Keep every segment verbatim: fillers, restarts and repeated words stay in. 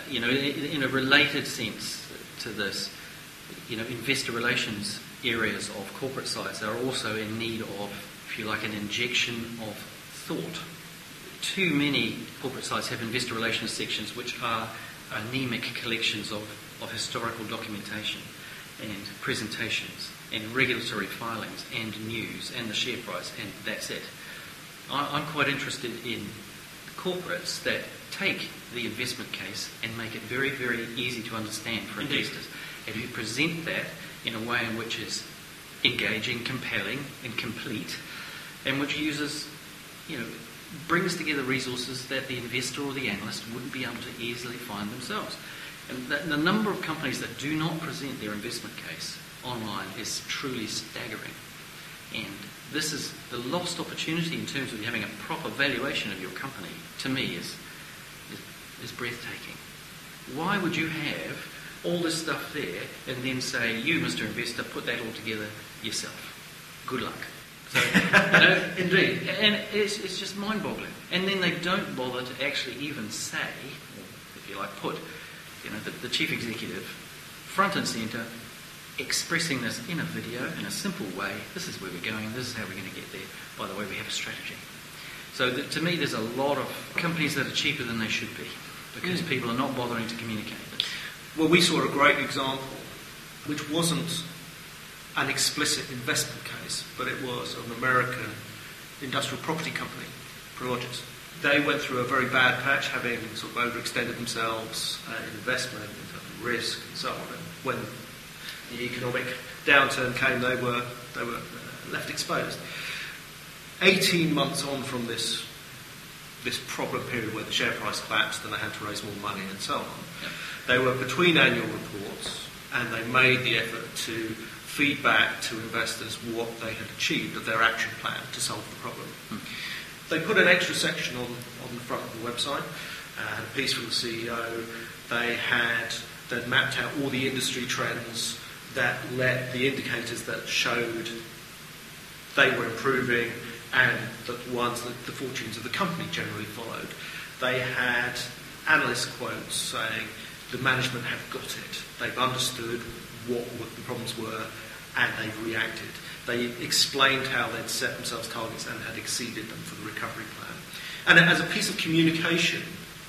you know, in, in a related sense to this, you know, investor relations areas of corporate sites are also in need of, if you like, an injection of thought. Too many corporate sites have investor relations sections which are anemic collections of, of historical documentation and presentations and regulatory filings and news and the share price, and that's it. I, I'm quite interested in corporates that take the investment case and make it very, very easy to understand for Indeed. investors, and who present that in a way in which is engaging, compelling, and complete, and which uses, you know, brings together resources that the investor or the analyst wouldn't be able to easily find themselves. And the, the number of companies that do not present their investment case online is truly staggering. And this is the lost opportunity in terms of having a proper valuation of your company, to me, is, is, is breathtaking. Why would you have all this stuff there and then say, you, Mister Investor, put that all together yourself? Good luck. So, you know, Indeed. And it's, it's just mind-boggling. And then they don't bother to actually even say, or if you like, put, you know, the, the chief executive front and centre, expressing this in a video in a simple way. This is where we're going. This is how we're going to get there. By the way, we have a strategy. So that, to me, there's a lot of companies that are cheaper than they should be because mm. people are not bothering to communicate this. Well, we saw a great example, which wasn't an explicit investment case, but it was an American industrial property company, Prologis. They went through a very bad patch, having sort of overextended themselves uh, in investment, in terms of risk, and so on. And when the economic downturn came, they were they were uh, left exposed. Eighteen months on from this this problem period where the share price collapsed and they had to raise more money and so on, Yep. they were between annual reports and they made the effort to feed back to investors what they had achieved of their action plan to solve the problem. Hmm. They put an extra section on, on the front of the website, uh, a piece from the C E O. They had they'd mapped out all the industry trends that let the indicators that showed they were improving and the ones that the fortunes of the company generally followed. They had analyst quotes saying the management have got it. They've understood what, what the problems were and they've reacted. They explained how they'd set themselves targets and had exceeded them for the recovery plan. And as a piece of communication,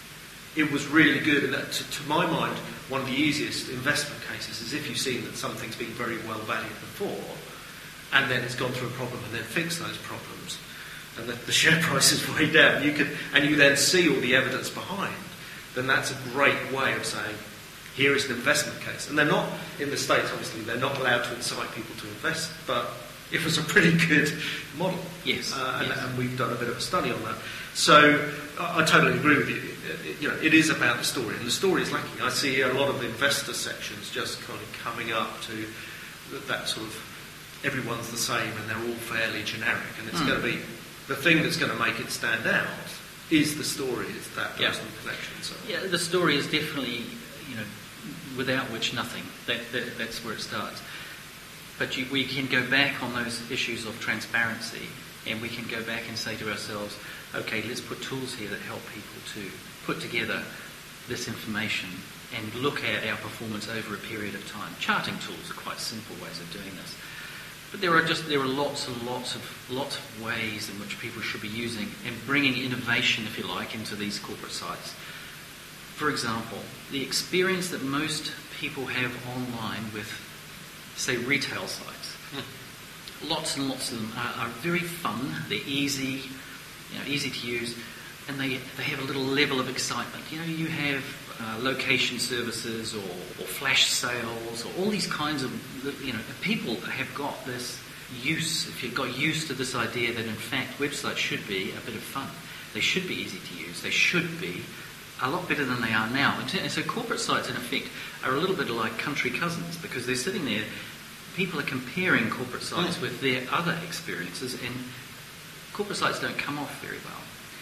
it was really good. And that, to, to my mind, one of the easiest investment cases is if you've seen that something's been very well valued before, and then it's gone through a problem and then fixed those problems, and the, the share price is way down, you can, and you then see all the evidence behind, then that's a great way of saying, here is an investment case. And they're not, in the States, obviously, they're not allowed to incite people to invest, but it was a pretty good model. Yes. Uh, and, yes. and we've done a bit of a study on that. So I, I totally agree with you. It, you know, it is about the story, and the story is lacking. I see a lot of investor sections just kind of coming up to that sort of everyone's the same and they're all fairly generic, and it's mm. going to be the thing that's going to make it stand out is the story, is that personal yeah. connection. So. Yeah, the story is definitely, you know, without which nothing. That, that that's where it starts. But you, we can go back on those issues of transparency, and we can go back and say to ourselves, okay, let's put tools here that help people to put together this information and look at our performance over a period of time. Charting tools are quite simple ways of doing this. But there are just there are lots and lots of lots of ways in which people should be using and bringing innovation, if you like, into these corporate sites. For example, the experience that most people have online with, say, retail sites. Mm. Lots and lots of them are, are very fun. They're easy, you know, easy to use, and they they have a little level of excitement. You know, you have uh, location services or, or flash sales or all these kinds of, you know, people have got this use. If you've got used to this idea that in fact websites should be a bit of fun, they should be easy to use, they should be a lot better than they are now. And so corporate sites, in effect, are a little bit like country cousins because they're sitting there, people are comparing corporate sites mm. with their other experiences, and corporate sites don't come off very well.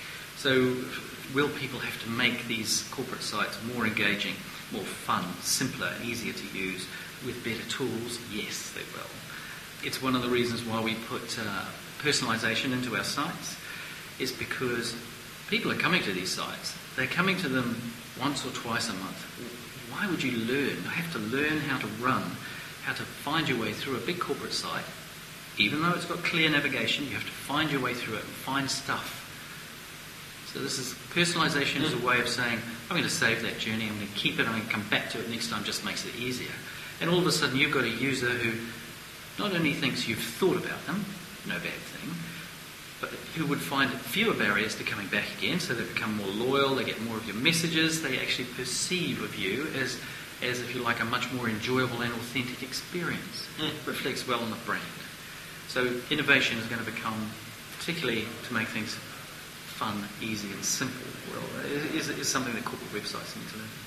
So will people have to make these corporate sites more engaging, more fun, simpler, easier to use, with better tools? Yes, they will. It's one of the reasons why we put uh, personalisation into our sites, is because people are coming to these sites. They're coming to them once or twice a month. Why would you learn? You have to learn how to run, how to find your way through a big corporate site. Even though it's got clear navigation, you have to find your way through it and find stuff. So this is personalisation is a way of saying, I'm going to save that journey, I'm going to keep it, I'm going to come back to it next time, just makes it easier. And all of a sudden you've got a user who not only thinks you've thought about them, no bad thing, but who would find fewer barriers to coming back again, so they become more loyal, they get more of your messages, they actually perceive of you as, as if you like, a much more enjoyable and authentic experience. Mm. Reflects well on the brand. So innovation is going to become, particularly to make things fun, easy and simple, well, is, is something that corporate websites need to learn.